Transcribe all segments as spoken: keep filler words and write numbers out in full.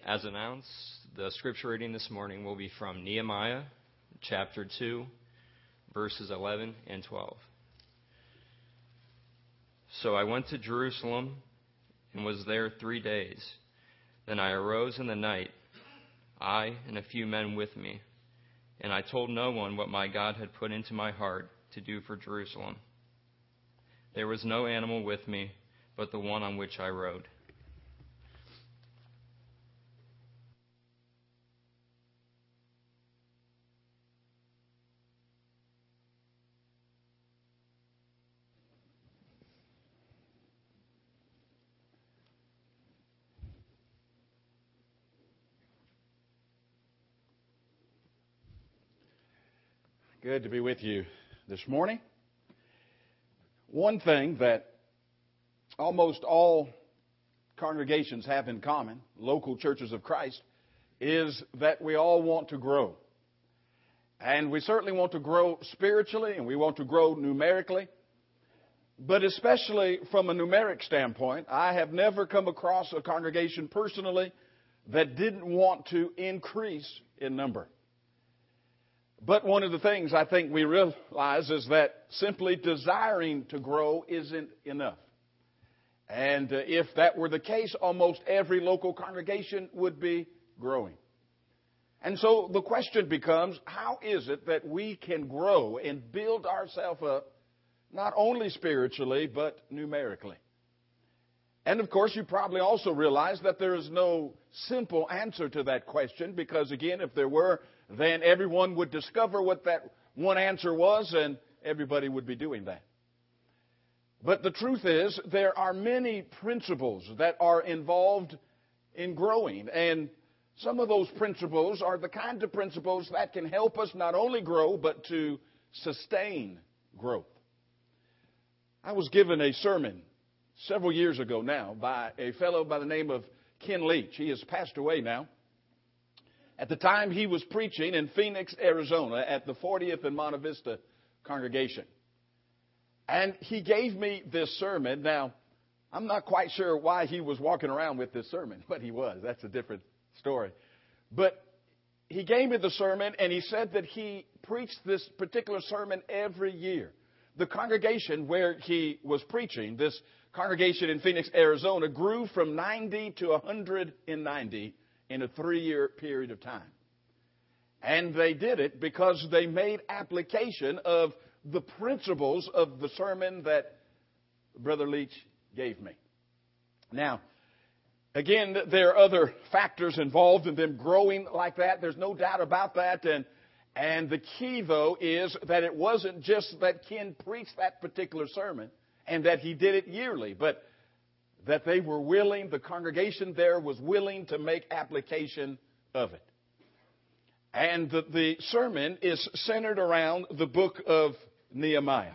As announced, the scripture reading this morning will be from Nehemiah chapter two, verses eleven and twelve. So I went to Jerusalem and was there three days. Then I arose in the night, I and a few men with me, and I told no one what my God had put into my heart to do for Jerusalem. There was no animal with me but the one on which I rode. Good to be with you this morning. One thing that almost all congregations have in common, local churches of Christ, is that we all want to grow. And we certainly want to grow spiritually and we want to grow numerically. But especially from a numeric standpoint, I have never come across a congregation personally that didn't want to increase in number. But one of the things I think we realize is that simply desiring to grow isn't enough. And uh, if that were the case, almost every local congregation would be growing. And so the question becomes, how is it that we can grow and build ourselves up, not only spiritually, but numerically? And of course, you probably also realize that there is no simple answer to that question, because again, if there were, then everyone would discover what that one answer was, and everybody would be doing that. But the truth is, there are many principles that are involved in growing, and some of those principles are the kind of principles that can help us not only grow, but to sustain growth. I was given a sermon several years ago now by a fellow by the name of Ken Leach. He has passed away now. At the time, he was preaching in Phoenix, Arizona, at the fortieth and Monte Vista congregation. And he gave me this sermon. Now, I'm not quite sure why he was walking around with this sermon, but he was. That's a different story. But he gave me the sermon, and he said that he preached this particular sermon every year. The congregation where he was preaching, this congregation in Phoenix, Arizona, grew from ninety to one hundred ninety in a three-year period of time. And they did it because they made application of the principles of the sermon that Brother Leach gave me. Now, again, there are other factors involved in them growing like that. There's no doubt about that. And, and the key, though, is that it wasn't just that Ken preached that particular sermon and that he did it yearly, but that they were willing, the congregation there was willing to make application of it. And the, the sermon is centered around the book of Nehemiah.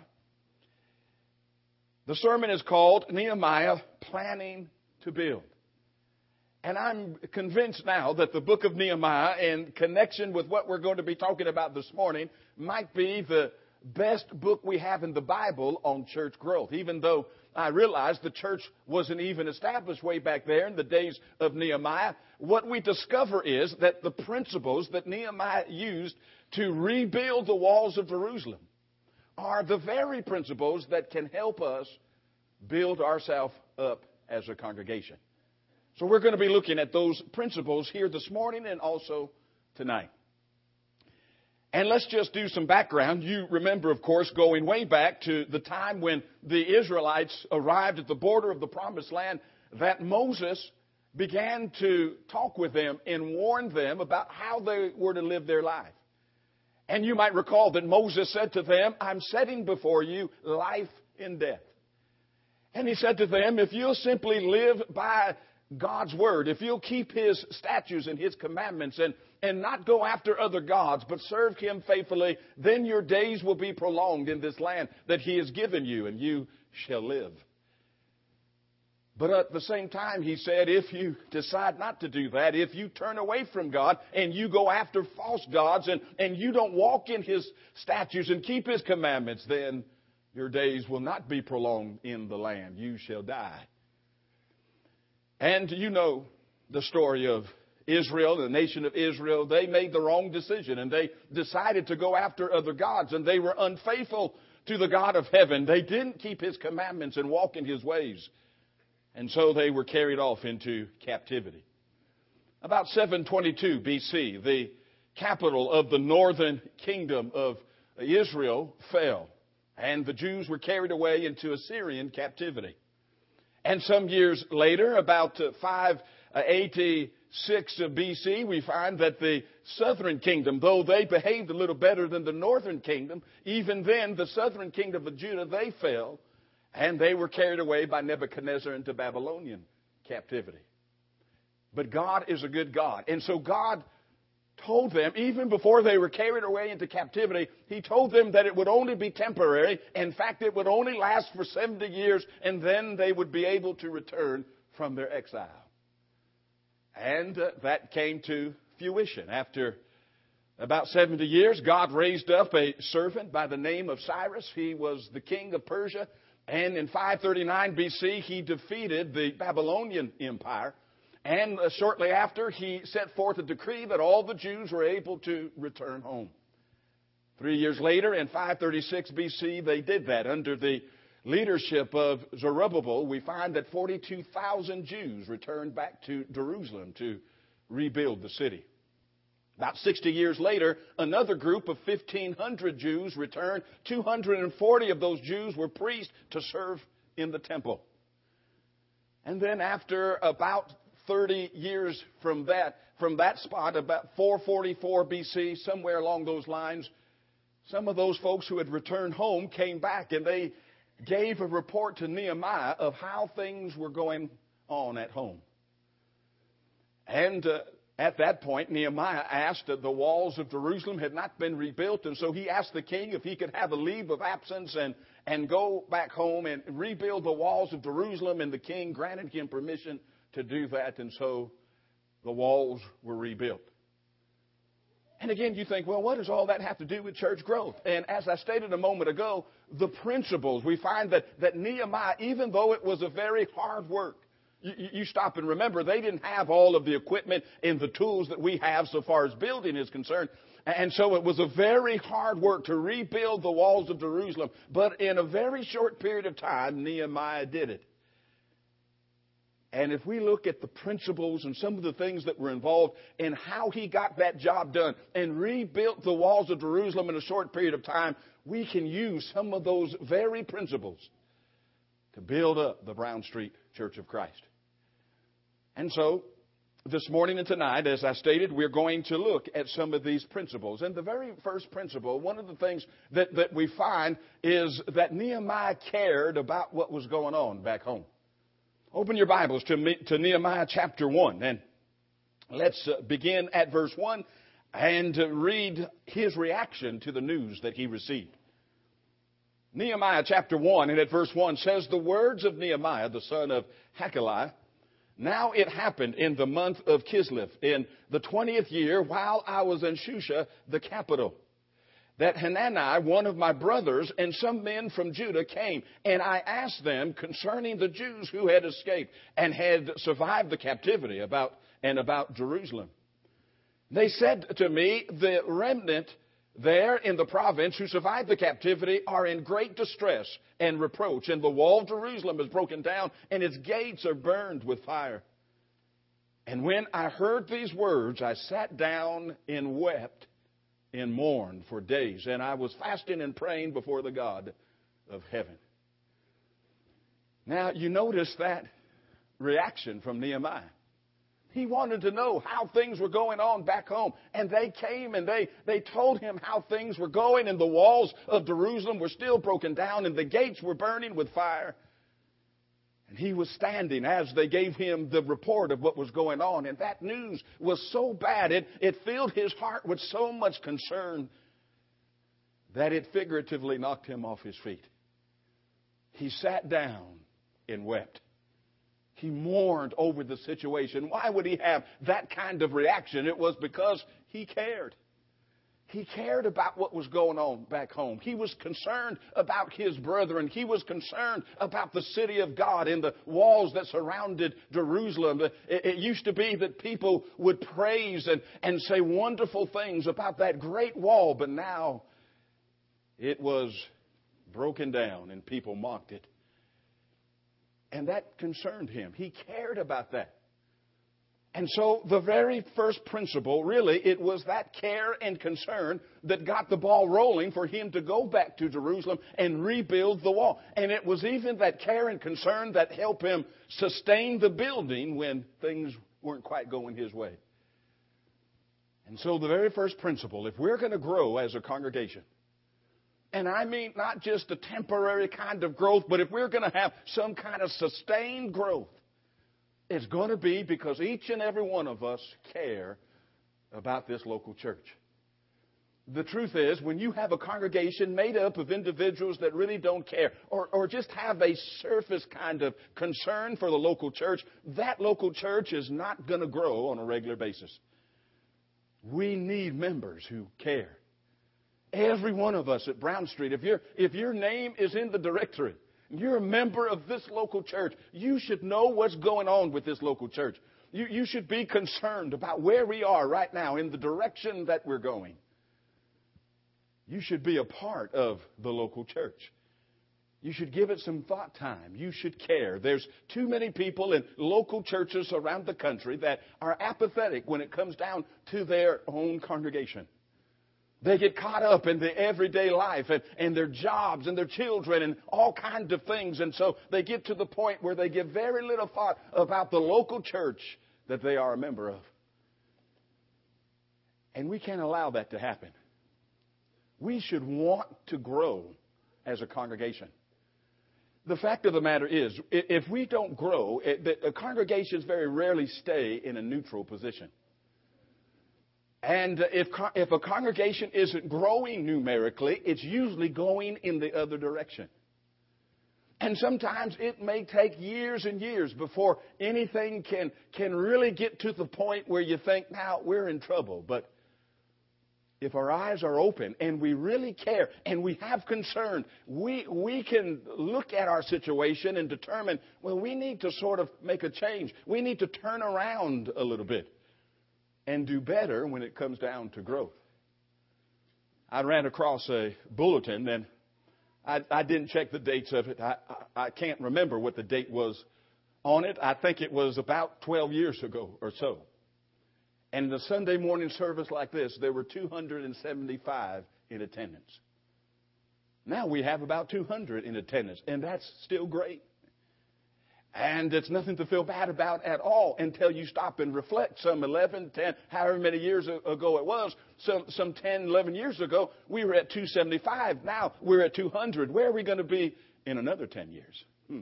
The sermon is called Nehemiah Planning to Build. And I'm convinced now that the book of Nehemiah, in connection with what we're going to be talking about this morning, might be the best book we have in the Bible on church growth, even though I realize the church wasn't even established way back there in the days of Nehemiah. What we discover is that the principles that Nehemiah used to rebuild the walls of Jerusalem are the very principles that can help us build ourselves up as a congregation. So we're going to be looking at those principles here this morning and also tonight. And let's just do some background. You remember, of course, going way back to the time when the Israelites arrived at the border of the Promised Land, that Moses began to talk with them and warn them about how they were to live their life. And you might recall that Moses said to them, I'm setting before you life and death. And he said to them, if you'll simply live by God's word, if you'll keep His statutes and His commandments and, and not go after other gods, but serve Him faithfully, then your days will be prolonged in this land that He has given you, and you shall live. But at the same time, He said, if you decide not to do that, if you turn away from God and you go after false gods and, and you don't walk in His statutes and keep His commandments, then your days will not be prolonged in the land. You shall die. And you know the story of Israel, the nation of Israel, they made the wrong decision and they decided to go after other gods, and they were unfaithful to the God of heaven. They didn't keep His commandments and walk in His ways. And so they were carried off into captivity. About seven twenty-two B C, the capital of the northern kingdom of Israel fell, and the Jews were carried away into Assyrian captivity. And some years later, about five eighty-six B C, we find that the southern kingdom, though they behaved a little better than the northern kingdom, even then the southern kingdom of Judah, they fell, and they were carried away by Nebuchadnezzar into Babylonian captivity. But God is a good God. And so God told them, even before they were carried away into captivity, He told them that it would only be temporary. In fact, it would only last for seventy years, and then they would be able to return from their exile. And uh, that came to fruition. After about seventy years, God raised up a servant by the name of Cyrus. He was the king of Persia. And in five thirty-nine B C, he defeated the Babylonian Empire. And uh, shortly after, he set forth a decree that all the Jews were able to return home. Three years later, in five thirty-six B C, they did that. Under the leadership of Zerubbabel, we find that forty-two thousand Jews returned back to Jerusalem to rebuild the city. About sixty years later, another group of fifteen hundred Jews returned. two hundred forty of those Jews were priests to serve in the temple. And then after about thirty years from that, from that spot, about four forty-four B C, somewhere along those lines, some of those folks who had returned home came back, and they gave a report to Nehemiah of how things were going on at home. And uh, at that point, Nehemiah asked that the walls of Jerusalem had not been rebuilt, and so he asked the king if he could have a leave of absence and, and go back home and rebuild the walls of Jerusalem, and the king granted him permission to do that, and so the walls were rebuilt. And again, you think, well, what does all that have to do with church growth? And as I stated a moment ago, the principles, we find that, that Nehemiah, even though it was a very hard work, you, you stop and remember, they didn't have all of the equipment and the tools that we have so far as building is concerned. And so it was a very hard work to rebuild the walls of Jerusalem. But in a very short period of time, Nehemiah did it. And if we look at the principles and some of the things that were involved in how he got that job done and rebuilt the walls of Jerusalem in a short period of time, we can use some of those very principles to build up the Brown Street Church of Christ. And so, this morning and tonight, as I stated, we're going to look at some of these principles. And the very first principle, one of the things that, that we find is that Nehemiah cared about what was going on back home. Open your Bibles to, me, to Nehemiah chapter one, and let's uh, begin at verse one and uh, read his reaction to the news that he received. Nehemiah chapter one, and at verse one says, "The words of Nehemiah, the son of Hakaliah, now it happened in the month of Kislev, in the twentieth year, while I was in Shusha, the capital, that Hanani, one of my brothers, and some men from Judah came, and I asked them concerning the Jews who had escaped and had survived the captivity about and about Jerusalem. They said to me, the remnant there in the province who survived the captivity are in great distress and reproach, and the wall of Jerusalem is broken down, and its gates are burned with fire. And when I heard these words, I sat down and wept and mourned for days, and I was fasting and praying before the God of heaven." Now, you notice that reaction from Nehemiah. He wanted to know how things were going on back home. And they came and they, they told him how things were going, and the walls of Jerusalem were still broken down, and the gates were burning with fire. And he was standing as they gave him the report of what was going on. And that news was so bad, it, it filled his heart with so much concern that it figuratively knocked him off his feet. He sat down and wept. He mourned over the situation. Why would he have that kind of reaction? It was because he cared. He cared about what was going on back home. He was concerned about his brethren. He was concerned about the city of God and the walls that surrounded Jerusalem. It, it used to be that people would praise and, and say wonderful things about that great wall, but now it was broken down and people mocked it. And that concerned him. He cared about that. And so the very first principle, really, it was that care and concern that got the ball rolling for him to go back to Jerusalem and rebuild the wall. And it was even that care and concern that helped him sustain the building when things weren't quite going his way. And so the very first principle, if we're going to grow as a congregation, and I mean not just a temporary kind of growth, but if we're going to have some kind of sustained growth, it's going to be because each and every one of us care about this local church. The truth is, when you have a congregation made up of individuals that really don't care or, or just have a surface kind of concern for the local church, that local church is not going to grow on a regular basis. We need members who care. Every one of us at Brown Street, if, you're, if your name is in the directory, you're a member of this local church, you should know what's going on with this local church. You, you should be concerned about where we are right now in the direction that we're going. You should be a part of the local church. You should give it some thought time. You should care. There's too many people in local churches around the country that are apathetic when it comes down to their own congregation. They get caught up in the everyday life and, and their jobs and their children and all kinds of things. And so they get to the point where they give very little thought about the local church that they are a member of. And we can't allow that to happen. We should want to grow as a congregation. The fact of the matter is, if we don't grow, the congregations very rarely stay in a neutral position. And if, if a congregation isn't growing numerically, it's usually going in the other direction. And sometimes it may take years and years before anything can, can really get to the point where you think, now we're in trouble. But if our eyes are open and we really care and we have concern, we, we can look at our situation and determine, well, we need to sort of make a change. We need to turn around a little bit and do better when it comes down to growth. I ran across a bulletin, and I, I didn't check the dates of it. I, I, I can't remember what the date was on it. I think it was about twelve years ago or so. And in a Sunday morning service like this, there were two hundred seventy-five in attendance. Now we have about two hundred in attendance, and that's still great. And it's nothing to feel bad about at all until you stop and reflect. Some eleven, ten, however many years ago it was, some, some ten, eleven years ago, we were at two seventy-five. Now we're at two hundred. Where are we going to be in another ten years? Hmm.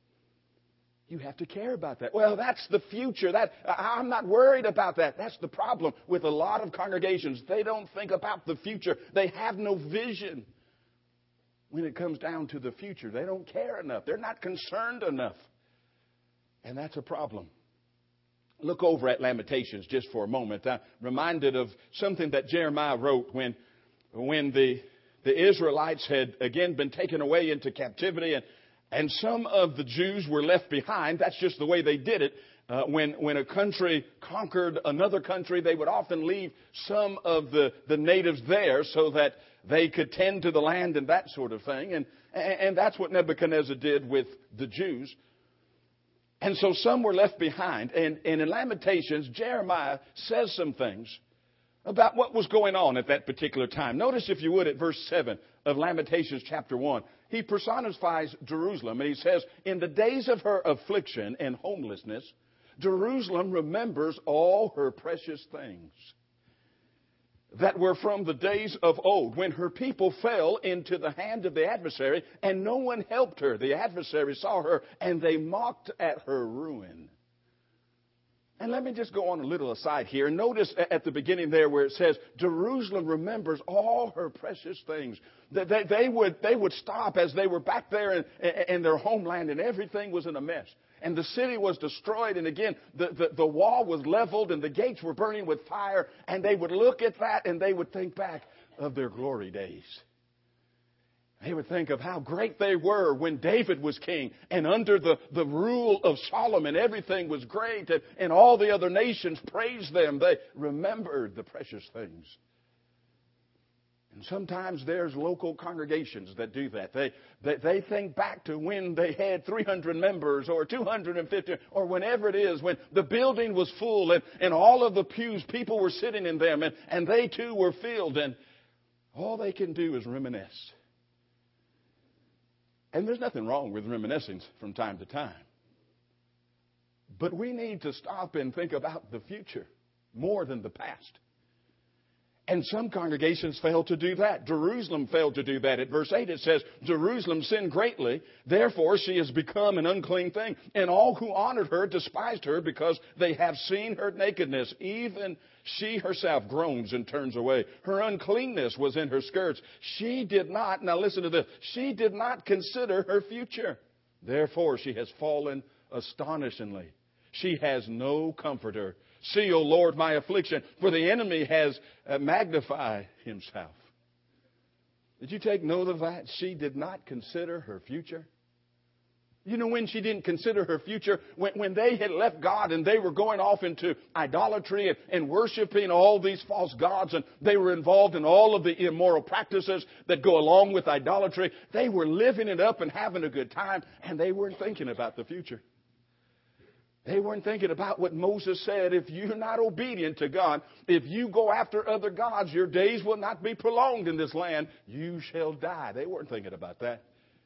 You have to care about that. Well, that's the future. That I'm not worried about that. That's the problem with a lot of congregations. They don't think about the future. They have no vision. When it comes down to the future, they don't care enough. They're not concerned enough. And that's a problem. Look over at Lamentations just for a moment. I'm reminded of something that Jeremiah wrote when, when the, the Israelites had again been taken away into captivity, and, and some of the Jews were left behind. That's just the way they did it. Uh, when, when a country conquered another country, they would often leave some of the, the natives there so that they could tend to the land and that sort of thing. And, and that's what Nebuchadnezzar did with the Jews. And so some were left behind. And, and in Lamentations, Jeremiah says some things about what was going on at that particular time. Notice, if you would, at verse seven of Lamentations chapter one. He personifies Jerusalem, and he says, in the days of her affliction and homelessness, Jerusalem remembers all her precious things that were from the days of old, when her people fell into the hand of the adversary, and no one helped her. The adversary saw her, and they mocked at her ruin. And let me just go on a little aside here. Notice at the beginning there where it says, Jerusalem remembers all her precious things. That they, they, would, they would stop as they were back there in, in their homeland, and everything was in a mess. and the city was destroyed. And again, the, the, the wall was leveled and the gates were burning with fire. And they would look at that and they would think back of their glory days. They would think of how great they were when David was king, and under the, the rule of Solomon, everything was great, and, and all the other nations praised them. They remembered the precious things. And sometimes there's local congregations that do that. They, they, they think back to when they had three hundred members or two hundred fifty or whenever it is, when the building was full and, and all of the pews, people were sitting in them, and, and they too were filled, and all they can do is reminisce. And there's nothing wrong with reminiscing from time to time. But we need to stop and think about the future more than the past. And some congregations fail to do that. Jerusalem failed to do that. At verse eight it says, Jerusalem sinned greatly, therefore she has become an unclean thing. And all who honored her despised her because they have seen her nakedness. Even she herself groans and turns away. Her uncleanness was in her skirts. She did not, now listen to this, she did not consider her future. Therefore she has fallen astonishingly. She has no comforter. See, O Lord, my affliction, for the enemy has uh, magnified himself. Did you take note of that? She did not consider her future. You know when she didn't consider her future? When, when they had left God and they were going off into idolatry and, and worshiping all these false gods, and they were involved in all of the immoral practices that go along with idolatry. They were living it up and having a good time, and they weren't thinking about the future. They weren't thinking about what Moses said. If you're not obedient to God, if you go after other gods, your days will not be prolonged in this land. You shall die. They weren't thinking about that.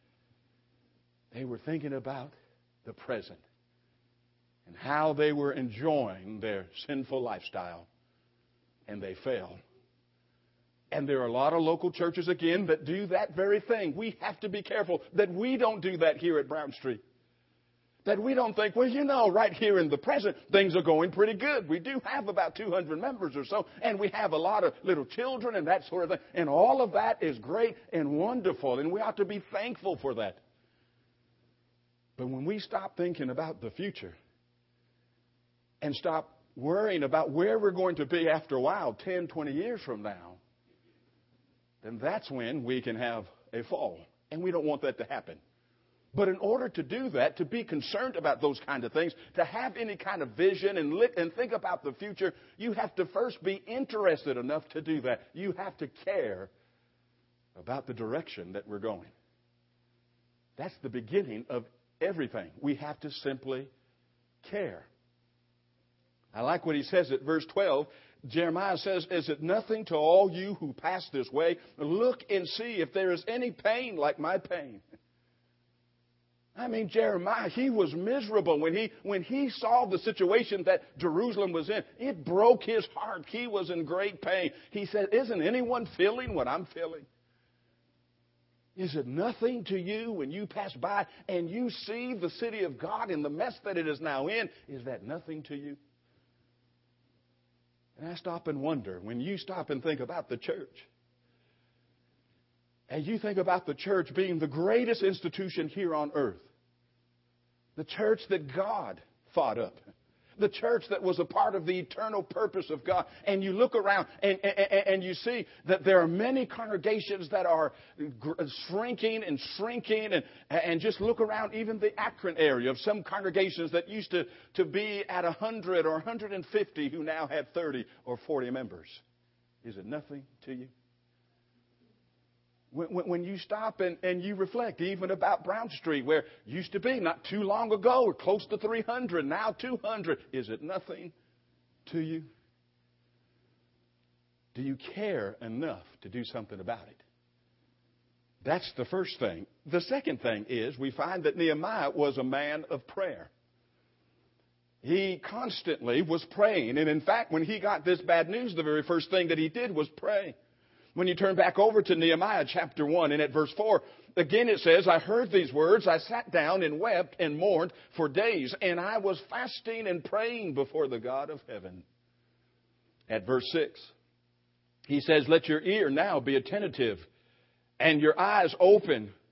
They were thinking about the present and how they were enjoying their sinful lifestyle. And they fell. And there are a lot of local churches, again, that do that very thing. We have to be careful that we don't do that here at Brown Street. That we don't think, well, you know, right here in the present, things are going pretty good. We do have about two hundred members or so, and we have a lot of little children and that sort of thing. And all of that is great and wonderful, and we ought to be thankful for that. But when we stop thinking about the future and stop worrying about where we're going to be after a while, ten, twenty years from now, then that's when we can have a fall. And we don't want that to happen. But in order to do that, to be concerned about those kind of things, to have any kind of vision and, li- and think about the future, you have to first be interested enough to do that. You have to care about the direction that we're going. That's the beginning of everything. We have to simply care. I like what he says at verse twelve. Jeremiah says, is it nothing to all you who pass this way? Look and see if there is any pain like my pain. I mean, Jeremiah, he was miserable when he when he saw the situation that Jerusalem was in. It broke his heart. He was in great pain. He said, isn't anyone feeling what I'm feeling? Is it nothing to you when you pass by and you see the city of God in the mess that it is now in? Is that nothing to you? And I stop and wonder, when you stop and think about the church, and you think about the church being the greatest institution here on earth, the church that God thought up, the church that was a part of the eternal purpose of God, and you look around and, and, and you see that there are many congregations that are shrinking and shrinking, and, and just look around even the Akron area of some congregations that used to, to be at one hundred or one hundred fifty who now have thirty or forty members. Is it nothing to you? When, when you stop and, and you reflect even about Brown Street, where it used to be not too long ago, we're close to three hundred, now two hundred. Is it nothing to you? Do you care enough to do something about it? That's the first thing. The second thing is we find that Nehemiah was a man of prayer. He constantly was praying. And in fact, when he got this bad news, the very first thing that he did was pray. When you turn back over to Nehemiah chapter one and at verse four, again it says, I heard these words, I sat down and wept and mourned for days, and I was fasting and praying before the God of heaven. At verse six, he says, let your ear now be attentive and your eyes open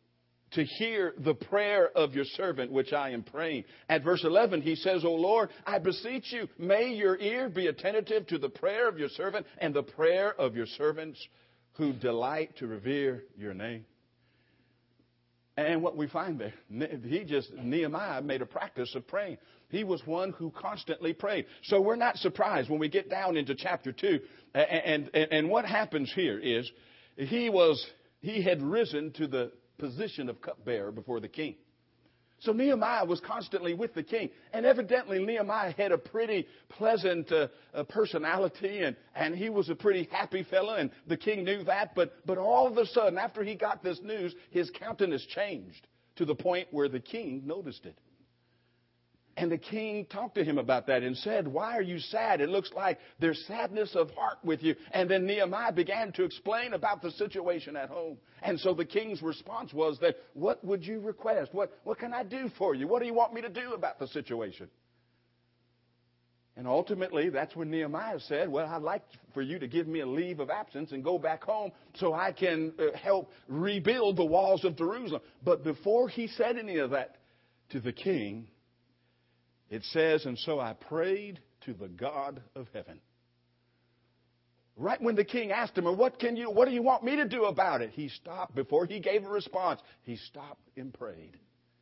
to hear the prayer of your servant, which I am praying. At verse eleven, he says, O Lord, I beseech you, may your ear be attentive to the prayer of your servant and the prayer of your servants who delight to revere your name. And what we find there, he just, Nehemiah made a practice of praying. He was one who constantly prayed. So we're not surprised when we get down into chapter two. And, and, and what happens here is he was, he had risen to the position of cupbearer before the king. So Nehemiah was constantly with the king. And evidently Nehemiah had a pretty pleasant uh, uh, personality, and, and he was a pretty happy fellow, and the king knew that. But, but all of a sudden, after he got this news, his countenance changed to the point where the king noticed it. And the king talked to him about that and said, why are you sad? It looks like there's sadness of heart with you. And then Nehemiah began to explain about the situation at home. And so the king's response was that, what would you request? What, what can I do for you? What do you want me to do about the situation? And ultimately, that's when Nehemiah said, well, I'd like for you to give me a leave of absence and go back home so I can uh, help rebuild the walls of Jerusalem. But before he said any of that to the king, it says, and so I prayed to the God of heaven. Right when the king asked him, what can you, what do you want me to do about it? He stopped. Before he gave a response, he stopped and prayed.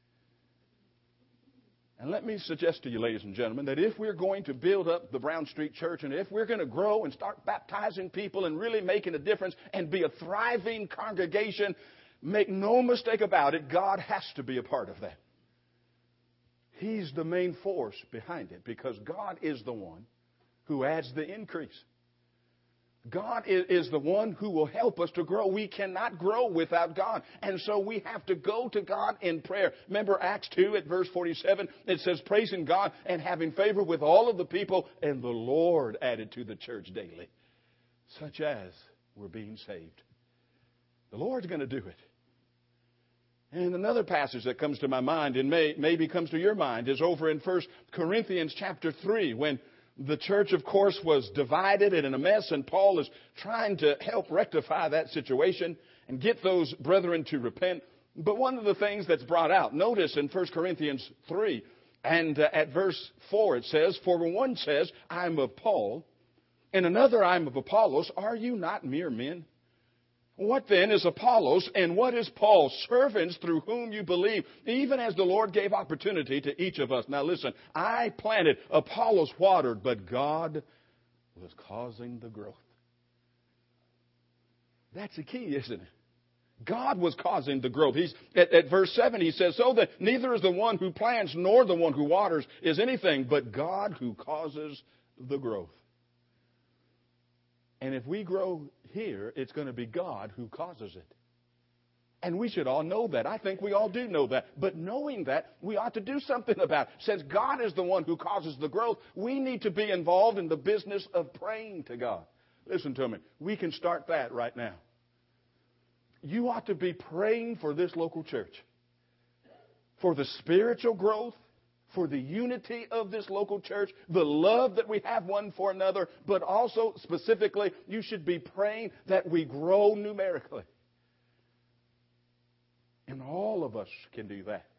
And let me suggest to you, ladies and gentlemen, that if we're going to build up the Brown Street Church, and if we're going to grow and start baptizing people and really making a difference and be a thriving congregation, make no mistake about it, God has to be a part of that. He's the main force behind it, because God is the one who adds the increase. God is the one who will help us to grow. We cannot grow without God. And so we have to go to God in prayer. Remember Acts two at verse forty-seven, it says, praising God and having favor with all of the people, and the Lord added to the church daily, such as were being saved. The Lord's going to do it. And another passage that comes to my mind, and may, maybe comes to your mind, is over in First Corinthians chapter three, when the church, of course, was divided and in a mess, and Paul is trying to help rectify that situation and get those brethren to repent. But one of the things that's brought out, notice in First Corinthians three, and uh, at verse four it says, for one says, I am of Paul, and another, I am of Apollos. Are you not mere men? What then is Apollos, and what is Paul? Servants through whom you believe, even as the Lord gave opportunity to each of us. Now listen, I planted, Apollos watered, but God was causing the growth. That's the key, isn't it? God was causing the growth. He's at, at verse seven, he says, so that neither is the one who plants nor the one who waters is anything, but God who causes the growth. And if we grow here, it's going to be God who causes it. And we should all know that. I think we all do know that. But knowing that, we ought to do something about it. Since God is the one who causes the growth, we need to be involved in the business of praying to God. Listen to me. We can start that right now. You ought to be praying for this local church, for the spiritual growth, for the unity of this local church, the love that we have one for another, but also specifically, you should be praying that we grow numerically. And all of us can do that.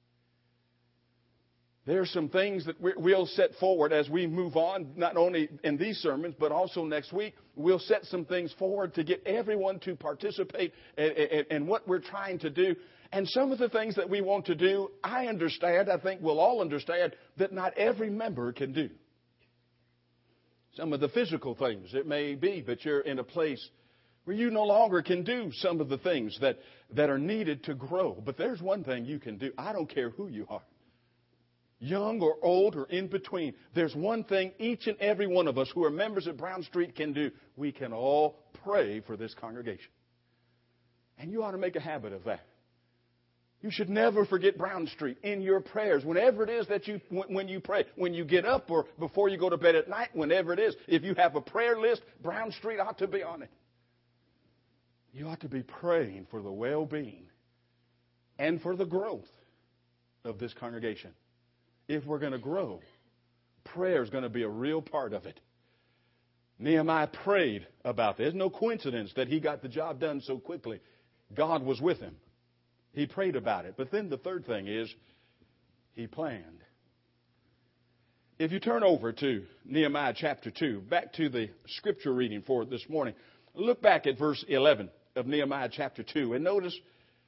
There are some things that we'll set forward as we move on, not only in these sermons, but also next week. We'll set some things forward to get everyone to participate in what we're trying to do. And some of the things that we want to do, I understand, I think we'll all understand, that not every member can do. Some of the physical things, it may be that you're in a place where you no longer can do some of the things that, that are needed to grow. But there's one thing you can do. I don't care who you are, young or old or in between. There's one thing each and every one of us who are members of Brown Street can do. We can all pray for this congregation. And you ought to make a habit of that. You should never forget Brown Street in your prayers. Whenever it is that you, when you pray, when you get up or before you go to bed at night, whenever it is, if you have a prayer list, Brown Street ought to be on it. You ought to be praying for the well-being and for the growth of this congregation. If we're going to grow, prayer is going to be a real part of it. Nehemiah prayed about this. There's no coincidence that he got the job done so quickly. God was with him. He prayed about it. But then the third thing is he planned. If you turn over to Nehemiah chapter two, back to the scripture reading for this morning, look back at verse eleven of Nehemiah chapter two and notice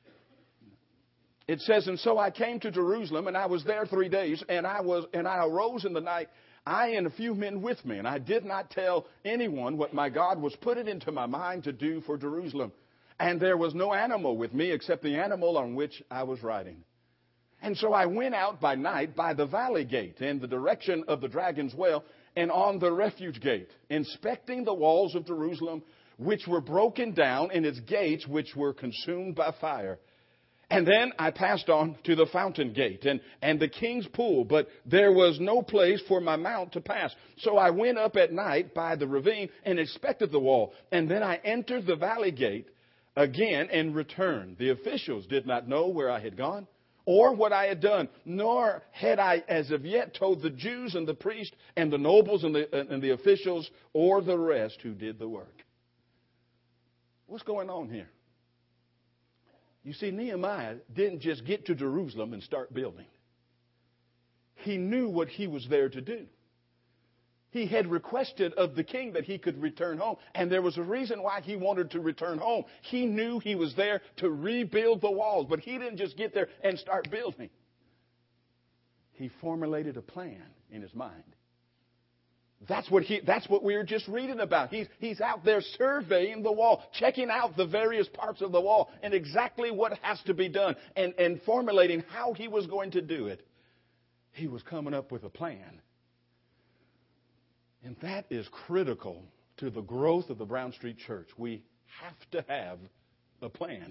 it says, "And so I came to Jerusalem, and I was there three days, and I was and I arose in the night, I and a few men with me, and I did not tell anyone what my God was put it into my mind to do for Jerusalem. And there was no animal with me except the animal on which I was riding. And so I went out by night by the valley gate in the direction of the Dragon's Well and on the refuge gate, inspecting the walls of Jerusalem, which were broken down, and its gates, which were consumed by fire. And then I passed on to the fountain gate and, and the king's pool, but there was no place for my mount to pass. So I went up at night by the ravine and inspected the wall. And then I entered the valley gate again and returned. The officials did not know where I had gone or what I had done, nor had I as of yet told the Jews and the priests and the nobles and the, and the officials or the rest who did the work." What's going on here? You see, Nehemiah didn't just get to Jerusalem and start building. He knew what he was there to do. He had requested of the king that he could return home, and there was a reason why he wanted to return home. He knew he was there to rebuild the walls, but he didn't just get there and start building. He formulated a plan in his mind. That's what he, that's what we were just reading about. He's, he's out there surveying the wall, checking out the various parts of the wall and exactly what has to be done and, and formulating how he was going to do it. He was coming up with a plan. And that is critical to the growth of the Brown Street Church. We have to have a plan.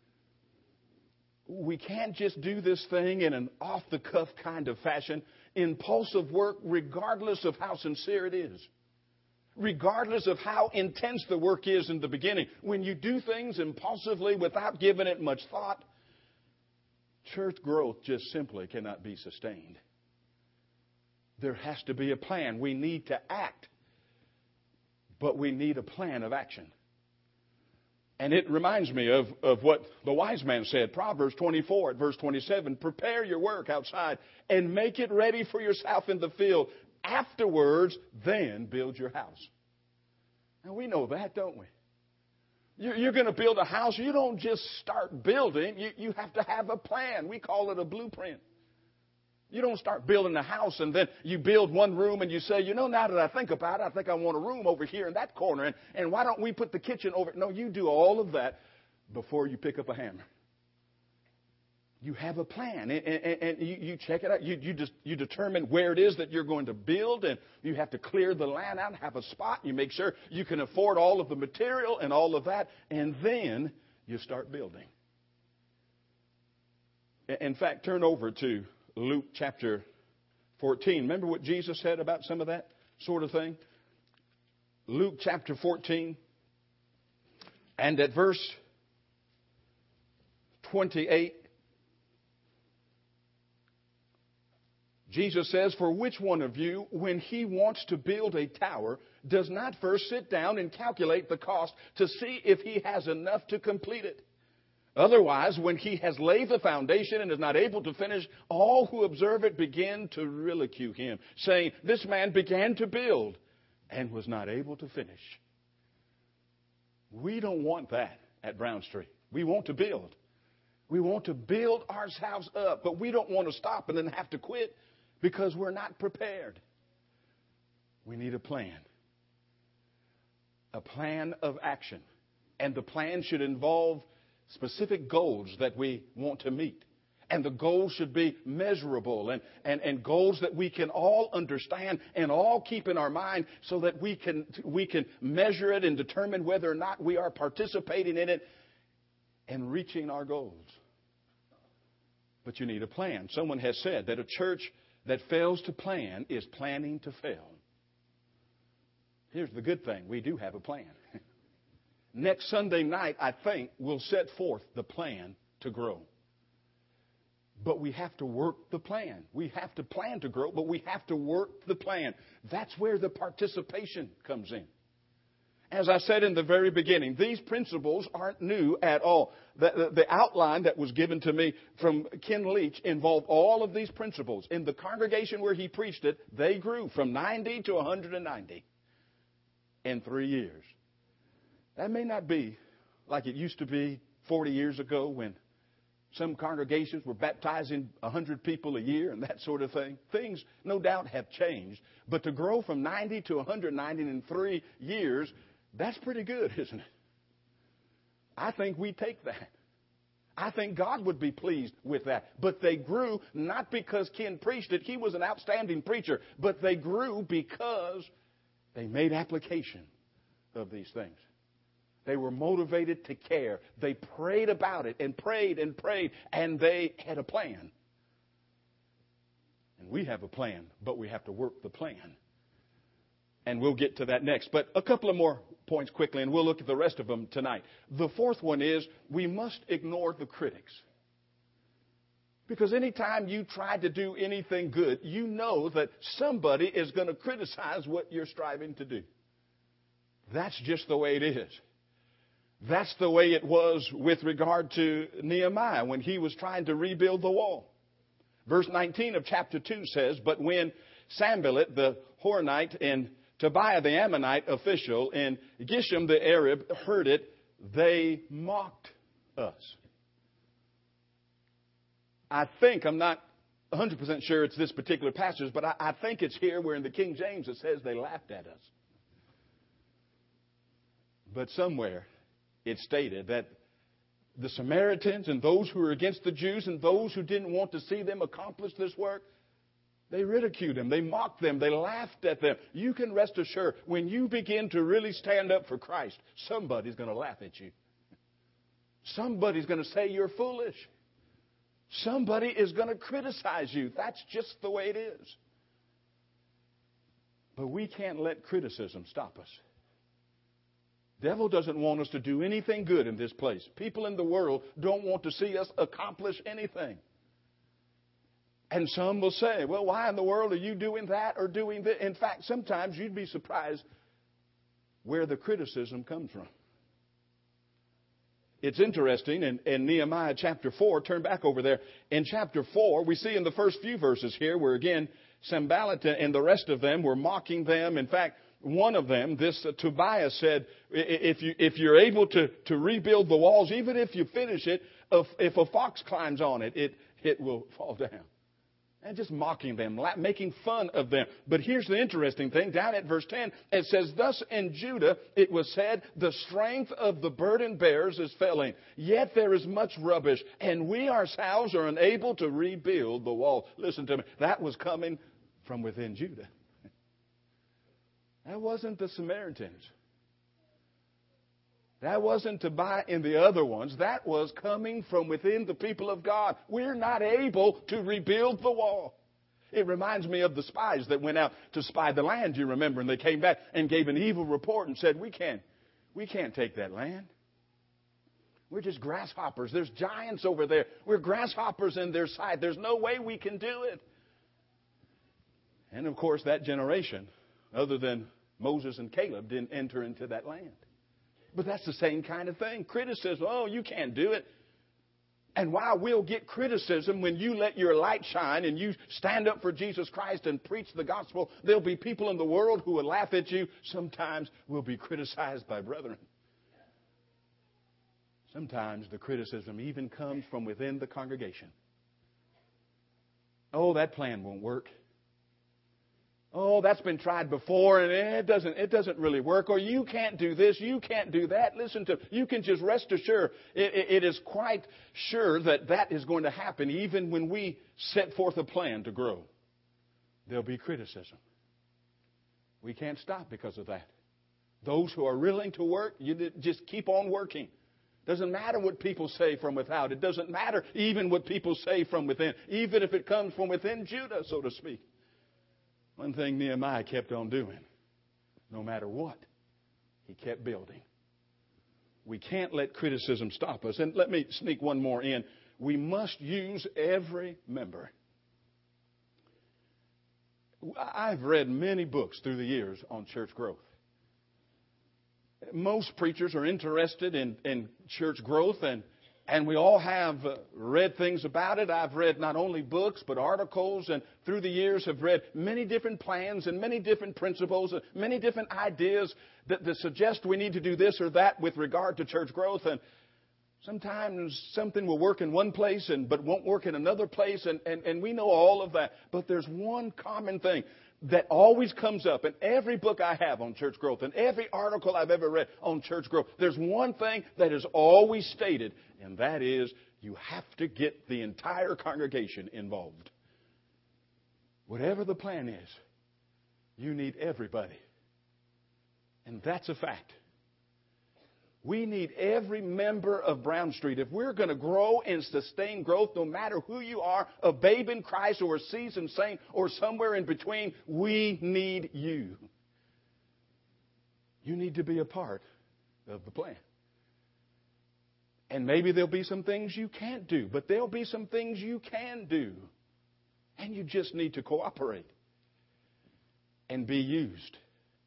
We can't just do this thing in an off-the-cuff kind of fashion. Impulsive work, regardless of how sincere it is. Regardless of how intense the work is in the beginning. When you do things impulsively without giving it much thought, church growth just simply cannot be sustained. There has to be a plan. We need to act, but we need a plan of action. And it reminds me of, of what the wise man said, Proverbs twenty-four at verse twenty-seven, "Prepare your work outside and make it ready for yourself in the field. Afterwards, then build your house." And we know that, don't we? You're, you're going to build a house. You don't just start building. You, you have to have a plan. We call it a blueprint. You don't start building a house and then you build one room and you say, you know, now that I think about it, I think I want a room over here in that corner. And, and why don't we put the kitchen over? No, you do all of that before you pick up a hammer. You have a plan, and, and, and you, you check it out. You, you, just, you determine where it is that you're going to build, and you have to clear the land out and have a spot. You make sure you can afford all of the material and all of that, and then you start building. In fact, turn over to Luke chapter fourteen. Remember what Jesus said about some of that sort of thing? Luke chapter fourteen. And at verse twenty-eight, Jesus says, "For which one of you, when he wants to build a tower, does not first sit down and calculate the cost to see if he has enough to complete it? Otherwise, when he has laid the foundation and is not able to finish, all who observe it begin to ridicule him, saying, 'This man began to build and was not able to finish.'" We don't want that at Brown Street. We want to build. We want to build our house up, but we don't want to stop and then have to quit because we're not prepared. We need a plan. A plan of action. And the plan should involve specific goals that we want to meet. And the goals should be measurable and, and, and goals that we can all understand and all keep in our mind so that we can, we can measure it and determine whether or not we are participating in it and reaching our goals. But you need a plan. Someone has said that a church that fails to plan is planning to fail. Here's the good thing. We do have a plan. Next Sunday night, I think, we'll set forth the plan to grow. But we have to work the plan. We have to plan to grow, but we have to work the plan. That's where the participation comes in. As I said in the very beginning, these principles aren't new at all. The, the, the outline that was given to me from Ken Leach involved all of these principles. In the congregation where he preached it, they grew from ninety to one hundred ninety in three years. That may not be like it used to be forty years ago when some congregations were baptizing one hundred people a year and that sort of thing. Things, no doubt, have changed. But to grow from ninety to one hundred ninety in three years, that's pretty good, isn't it? I think we take that. I think God would be pleased with that. But they grew not because Ken preached it. He was an outstanding preacher. But they grew because they made application of these things. They were motivated to care. They prayed about it and prayed and prayed, and they had a plan. And we have a plan, but we have to work the plan. And we'll get to that next. But a couple of more points quickly, and we'll look at the rest of them tonight. The fourth one is we must ignore the critics. Because anytime you try to do anything good, you know that somebody is going to criticize what you're striving to do. That's just the way it is. That's the way it was with regard to Nehemiah when he was trying to rebuild the wall. Verse nineteen of chapter two says, "But when Sanballat the Horonite and Tobiah the Ammonite official and Geshem the Arab heard it, they mocked us." I think, I'm not one hundred percent sure it's this particular passage, but I, I think it's here where in the King James it says they laughed at us. But somewhere it stated that the Samaritans and those who were against the Jews and those who didn't want to see them accomplish this work, they ridiculed them. They mocked them. They laughed at them. You can rest assured, when you begin to really stand up for Christ, somebody's going to laugh at you. Somebody's going to say you're foolish. Somebody is going to criticize you. That's just the way it is. But we can't let criticism stop us. The devil doesn't want us to do anything good in this place. People in the world don't want to see us accomplish anything. And some will say, well, why in the world are you doing that or doing this? In fact, sometimes you'd be surprised where the criticism comes from. It's interesting in, in Nehemiah chapter four, turn back over there. In chapter four, we see in the first few verses here where again, Sanballat and the rest of them were mocking them. In fact, one of them, this uh, Tobiah said, if, you, if you're able to, to rebuild the walls, even if you finish it, if, if a fox climbs on it, it, it will fall down. And just mocking them, making fun of them. But here's the interesting thing. Down at verse ten, it says, "Thus in Judah it was said, the strength of the burden bearers is failing. Yet there is much rubbish, and we ourselves are unable to rebuild the wall." Listen to me. That was coming from within Judah. That wasn't the Samaritans. That wasn't Tobiah and the other ones. That was coming from within the people of God. We're not able to rebuild the wall. It reminds me of the spies that went out to spy the land, you remember, and they came back and gave an evil report and said, we can't, we can't take that land. We're just grasshoppers. There's giants over there. We're grasshoppers in their sight. There's no way we can do it. And, of course, that generation, other than Moses and Caleb, didn't enter into that land. But that's the same kind of thing. Criticism. Oh, you can't do it. And while we'll get criticism when you let your light shine and you stand up for Jesus Christ and preach the gospel, there'll be people in the world who will laugh at you. Sometimes we'll be criticized by brethren. Sometimes the criticism even comes from within the congregation. Oh, that plan won't work. Oh, that's been tried before, and it doesn't, it doesn't really work. Or you can't do this, you can't do that. Listen to, you can just rest assured, it, it, it is quite sure that that is going to happen even when we set forth a plan to grow. There'll be criticism. We can't stop because of that. Those who are willing to work, you just keep on working. Doesn't matter what people say from without. It doesn't matter even what people say from within, even if it comes from within Judah, so to speak. One thing Nehemiah kept on doing, no matter what, he kept building. We can't let criticism stop us. And let me sneak one more in. We must use every member. I've read many books through the years on church growth. most preachers are interested in, in church growth, and, and we all have uh, read things about it. I've read not only books, but articles, and through the years have read many different plans and many different principles, and many different ideas that, that suggest we need to do this or that with regard to church growth. And sometimes something will work in one place and but won't work in another place, and, and, and we know all of that. But there's one common thing that always comes up in every book I have on church growth and every article I've ever read on church growth. There's one thing that is always stated, and that is you have to get the entire congregation involved. Whatever the plan is, you need everybody. And that's a fact. We need every member of Brown Street. If we're going to grow and sustain growth, no matter who you are, a babe in Christ or a seasoned saint or somewhere in between, we need you. You need to be a part of the plan. And maybe there'll be some things you can't do, but there'll be some things you can do. And you just need to cooperate and be used.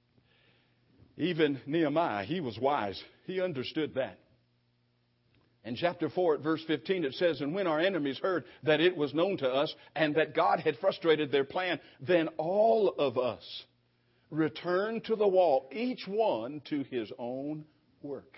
Even Nehemiah, he was wise. He understood that. In chapter four at verse fifteen it says, "And when our enemies heard that it was known to us and that God had frustrated their plan, then all of us returned to the wall, each one to his own work."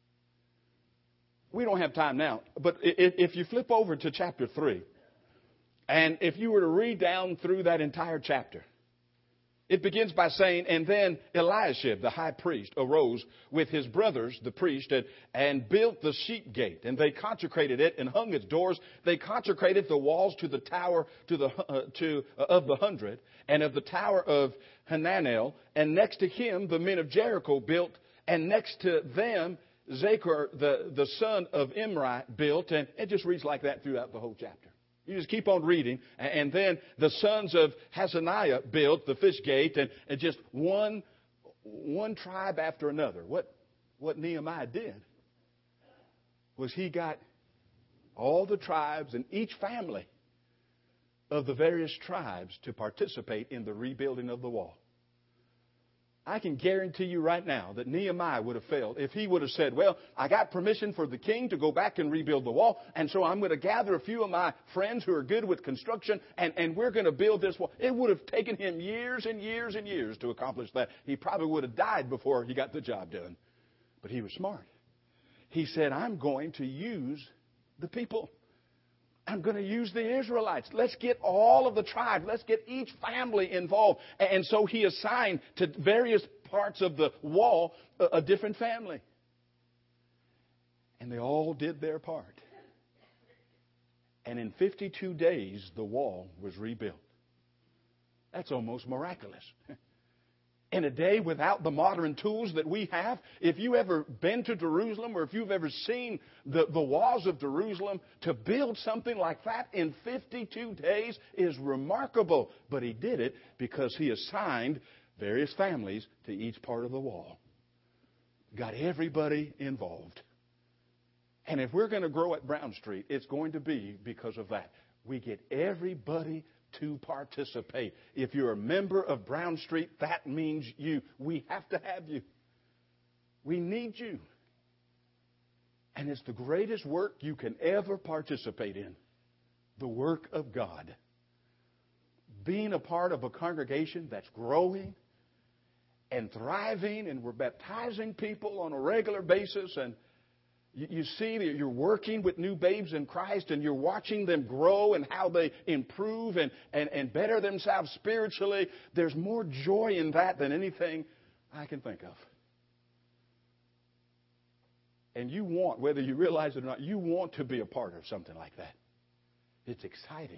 We don't have time now, but if you flip over to chapter three, and if you were to read down through that entire chapter, it begins by saying, "And then Eliashib, the high priest, arose with his brothers, the priest, and, and built the sheep gate. And they consecrated it and hung its doors. They consecrated the walls to the tower to the uh, to uh, of the hundred, and of the tower of Hananel. And next to him, the men of Jericho built, and next to them, Zachar, the, the son of Imri, built." And it just reads like that throughout the whole chapter. You just keep on reading. And then the sons of Hasaniah built the fish gate, and, and just one, one tribe after another. What, what Nehemiah did was he got all the tribes and each family of the various tribes to participate in the rebuilding of the wall. I can guarantee you right now that Nehemiah would have failed if he would have said, "Well, I got permission for the king to go back and rebuild the wall, and so I'm going to gather a few of my friends who are good with construction, and, and we're going to build this wall." It would have taken him years and years and years to accomplish that. He probably would have died before he got the job done. But he was smart. He said, "I'm going to use the people. I'm going to use the Israelites. Let's get all of the tribes. Let's get each family involved." And so he assigned to various parts of the wall a different family. And they all did their part. And in fifty-two days, the wall was rebuilt. That's almost miraculous. In a day without the modern tools that we have, if you've ever been to Jerusalem or if you've ever seen the, the walls of Jerusalem, to build something like that in fifty-two days is remarkable. But he did it because he assigned various families to each part of the wall. Got everybody involved. And if we're going to grow at Brown Street, it's going to be because of that. We get everybody to participate. If you're a member of Brown Street, that means you. We have to have you. We need you. And it's the greatest work you can ever participate in. The work of God. Being a part of a congregation that's growing and thriving, and we're baptizing people on a regular basis, and you see that you're working with new babes in Christ, and you're watching them grow and how they improve and, and, and better themselves spiritually. There's more joy in that than anything I can think of. And you want, whether you realize it or not, you want to be a part of something like that. It's exciting.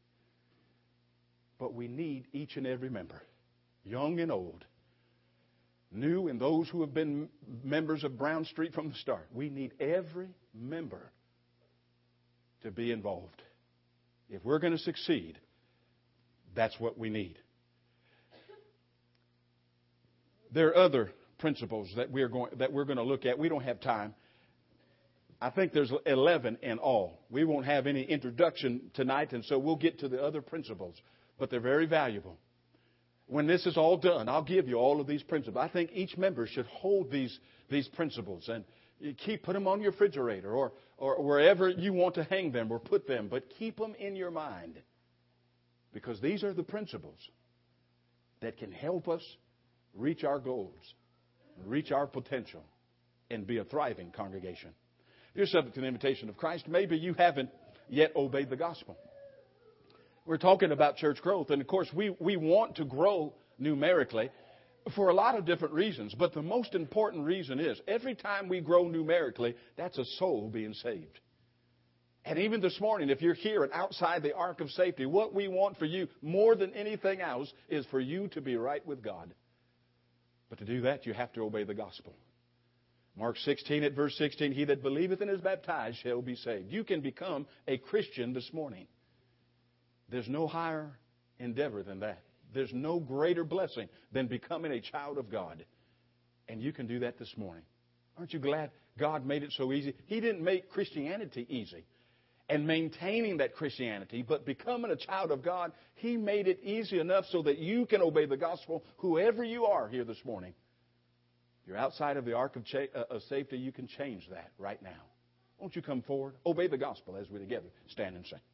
But we need each and every member, young and old, new and those who have been members of Brown Street from the start. We need every member to be involved. If we're going to succeed, that's what we need. There are other principles that we're going that we're going to look at. We don't have time. I think there's eleven in all. We won't have any introduction tonight, and so we'll get to the other principles, but they're very valuable. when this is all done, I'll give you all of these principles. I think each member should hold these, these principles and you keep put them on your refrigerator or, or wherever you want to hang them or put them, but keep them in your mind. Because these are the principles that can help us reach our goals, reach our potential, and be a thriving congregation. If you're subject to the invitation of Christ, maybe you haven't yet obeyed the gospel. We're talking about church growth, and of course we, we want to grow numerically for a lot of different reasons. But the most important reason is every time we grow numerically, that's a soul being saved. And even this morning, if you're here and outside the ark of safety, what we want for you more than anything else is for you to be right with God. But to do that, you have to obey the gospel. Mark sixteen at verse sixteen, he that believeth and is baptized shall be saved. You can become a Christian this morning. There's no higher endeavor than that. There's no greater blessing than becoming a child of God. And you can do that this morning. Aren't you glad God made it so easy? He didn't make Christianity easy and maintaining that Christianity, but becoming a child of God, He made it easy enough so that you can obey the gospel, whoever you are here this morning. If you're outside of the ark of, cha- uh, of safety, you can change that right now. Won't you come forward? Obey the gospel as we together stand and sing.